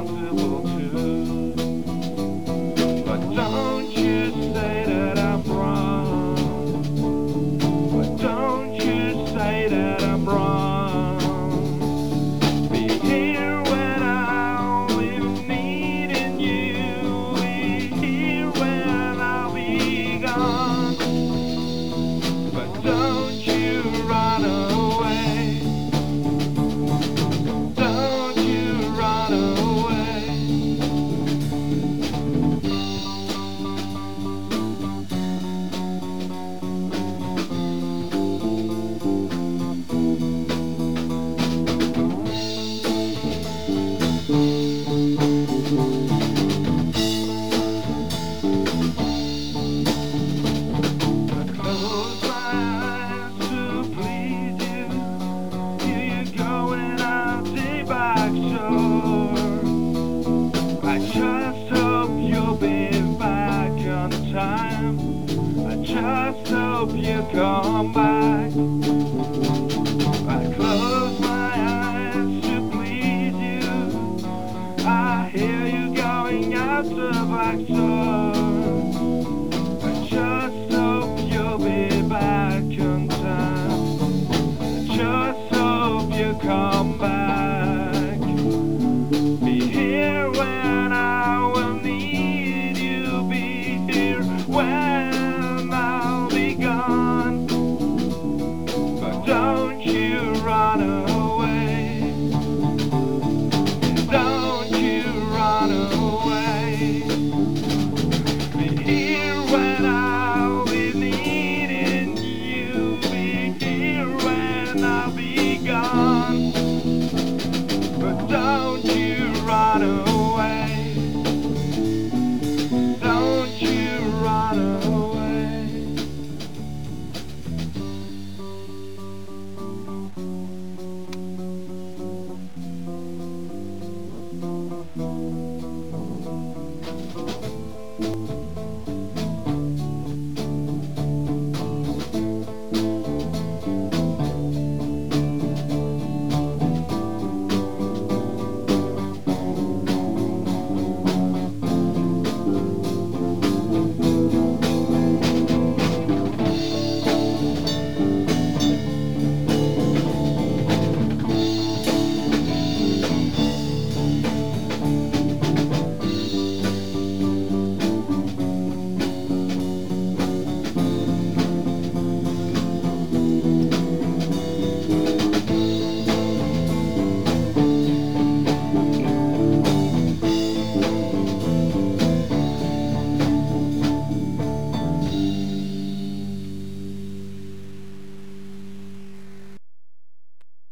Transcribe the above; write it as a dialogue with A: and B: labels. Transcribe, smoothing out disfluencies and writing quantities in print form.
A: responsible too. But don't you say that I'm wrong. But don't you say that I'm wrong. Be here when I'll be needing you. Be here when I'll be gone. But don't you run away. Don't you run away. I close my eyes to please you. Here you go and I'll take back shore. I just hope you'll be back on time. I just hope you come back. I close my eyes to please you. I hear you going out the back door.